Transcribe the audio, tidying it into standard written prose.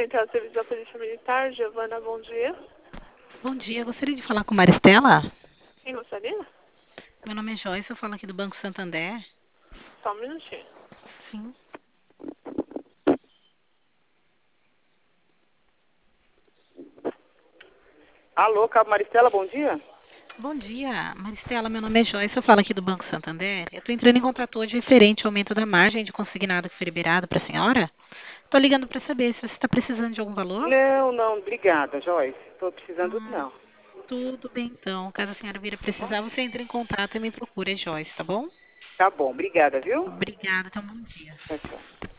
Central de Serviço da Polícia Militar, Giovana, bom dia. Bom dia, gostaria de falar com Maristela. Quem gostaria? Meu nome é Joyce, eu falo aqui do Banco Santander. Só um minutinho. Sim. Alô, Cabo Maristela, bom dia. Bom dia, Maristela, meu nome é Joyce, eu falo aqui do Banco Santander. Eu estou entrando em contato hoje referente ao aumento da margem de consignado que foi liberado para a senhora. Estou ligando para saber se você está precisando de algum valor. Não, não, obrigada, Joyce. Estou precisando Hum, não. tudo bem então. Caso a senhora vir a precisar, você entre em contato e me procure, é Joyce, tá bom? Tá bom, obrigada, viu? Obrigada, então bom dia. Tchau, tchau.